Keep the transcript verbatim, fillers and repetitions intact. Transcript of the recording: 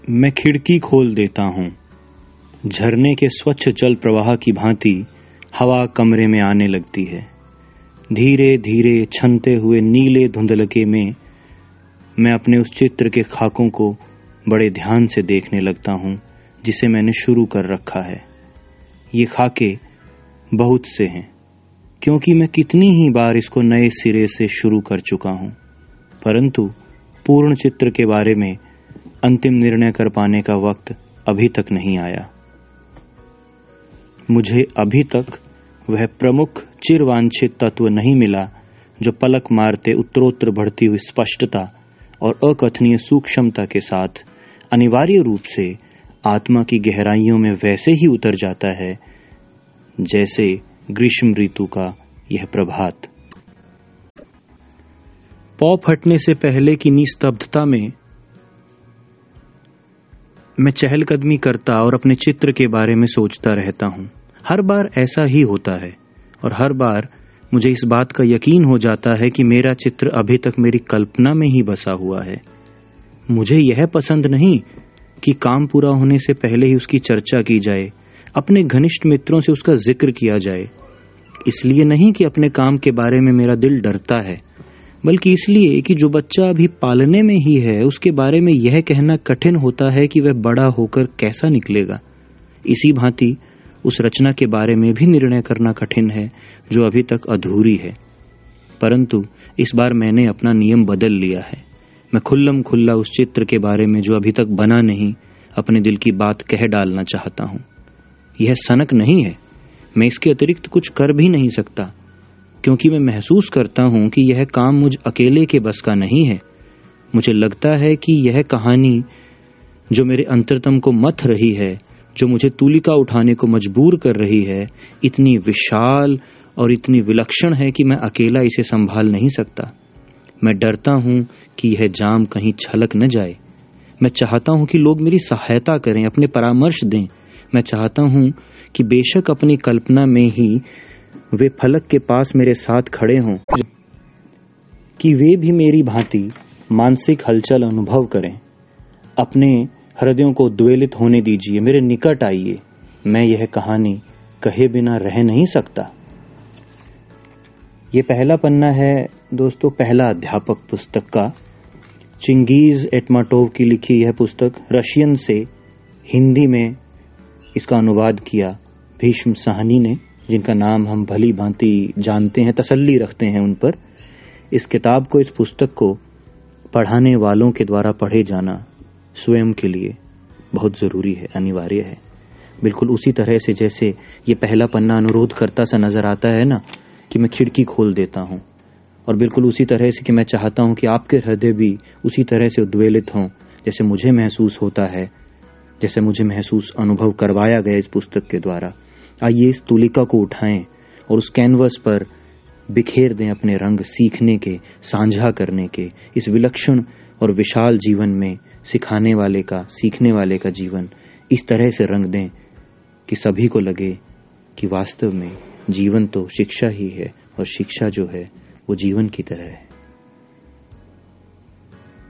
मैं खिड़की खोल देता हूँ। झरने के स्वच्छ जल प्रवाह की भांति हवा कमरे में आने लगती है। धीरे धीरे छनते हुए नीले धुंधलके में मैं अपने उस चित्र के खाकों को बड़े ध्यान से देखने लगता हूँ जिसे मैंने शुरू कर रखा है। ये खाके बहुत से हैं, क्योंकि मैं कितनी ही बार इसको नए सिरे से शुरू कर चुका हूँ, परंतु पूर्ण चित्र के बारे में अंतिम निर्णय कर पाने का वक्त अभी तक नहीं आया। मुझे अभी तक वह प्रमुख चिरवांछित तत्व नहीं मिला जो पलक मारते उत्तरोत्तर बढ़ती हुई स्पष्टता और अकथनीय सूक्ष्मता के साथ अनिवार्य रूप से आत्मा की गहराइयों में वैसे ही उतर जाता है जैसे ग्रीष्म ऋतु का यह प्रभात। पौ फटने से पहले की निस्तब्धता में मैं चहलकदमी करता और अपने चित्र के बारे में सोचता रहता हूँ। हर बार ऐसा ही होता है और हर बार मुझे इस बात का यकीन हो जाता है कि मेरा चित्र अभी तक मेरी कल्पना में ही बसा हुआ है। मुझे यह पसंद नहीं कि काम पूरा होने से पहले ही उसकी चर्चा की जाए, अपने घनिष्ठ मित्रों से उसका जिक्र किया जाए। इसलिए नहीं कि अपने काम के बारे में मेरा दिल डरता है, बल्कि इसलिए कि जो बच्चा अभी पालने में ही है उसके बारे में यह कहना कठिन होता है कि वह बड़ा होकर कैसा निकलेगा। इसी भांति उस रचना के बारे में भी निर्णय करना कठिन है जो अभी तक अधूरी है। परंतु इस बार मैंने अपना नियम बदल लिया है। मैं खुल्लम खुल्ला उस चित्र के बारे में जो अभी तक बना नहीं, अपने दिल की बात कह डालना चाहता हूँ। यह सनक नहीं है, मैं इसके अतिरिक्त कुछ कर भी नहीं सकता, क्योंकि मैं महसूस करता हूँ कि यह काम मुझ अकेले के बस का नहीं है। मुझे लगता है कि यह कहानी जो मेरे अंतरतम को मथ रही है, जो मुझे तूलिका उठाने को मजबूर कर रही है, इतनी विशाल और इतनी विलक्षण है कि मैं अकेला इसे संभाल नहीं सकता। मैं डरता हूँ कि यह जाम कहीं छलक न जाए। मैं चाहता हूँ कि लोग मेरी सहायता करें, अपने परामर्श दें। मैं चाहता हूँ कि बेशक अपनी कल्पना में ही वे फलक के पास मेरे साथ खड़े हों, कि वे भी मेरी भांति मानसिक हलचल अनुभव करें। अपने हृदयों को उद्वेलित होने दीजिए, मेरे निकट आइए। मैं यह कहानी कहे बिना रह नहीं सकता। ये पहला पन्ना है दोस्तों, पहला अध्यापक पुस्तक का। चिंगीज एटमाटोव की लिखी यह पुस्तक रशियन से हिंदी में इसका अनुवाद किया भीष्म साहनी ने, जिनका नाम हम भली भांति जानते हैं, तसल्ली रखते हैं उन पर। इस किताब को, इस पुस्तक को पढ़ाने वालों के द्वारा पढ़े जाना स्वयं के लिए बहुत ज़रूरी है, अनिवार्य है। बिल्कुल उसी तरह से जैसे ये पहला पन्ना अनुरोध करता सा नज़र आता है ना, कि मैं खिड़की खोल देता हूँ, और बिल्कुल उसी तरह से कि मैं चाहता हूँ कि आपके हृदय भी उसी तरह से उद्वेलित हों जैसे मुझे महसूस होता है, जैसे मुझे महसूस अनुभव करवाया गया इस पुस्तक के द्वारा। आइए इस तूलिका को उठाएं और उस कैनवस पर बिखेर दें अपने रंग, सीखने के, साझा करने के। इस विलक्षण और विशाल जीवन में सिखाने वाले का, सीखने वाले का जीवन इस तरह से रंग दें कि सभी को लगे कि वास्तव में जीवन तो शिक्षा ही है, और शिक्षा जो है वो जीवन की तरह है।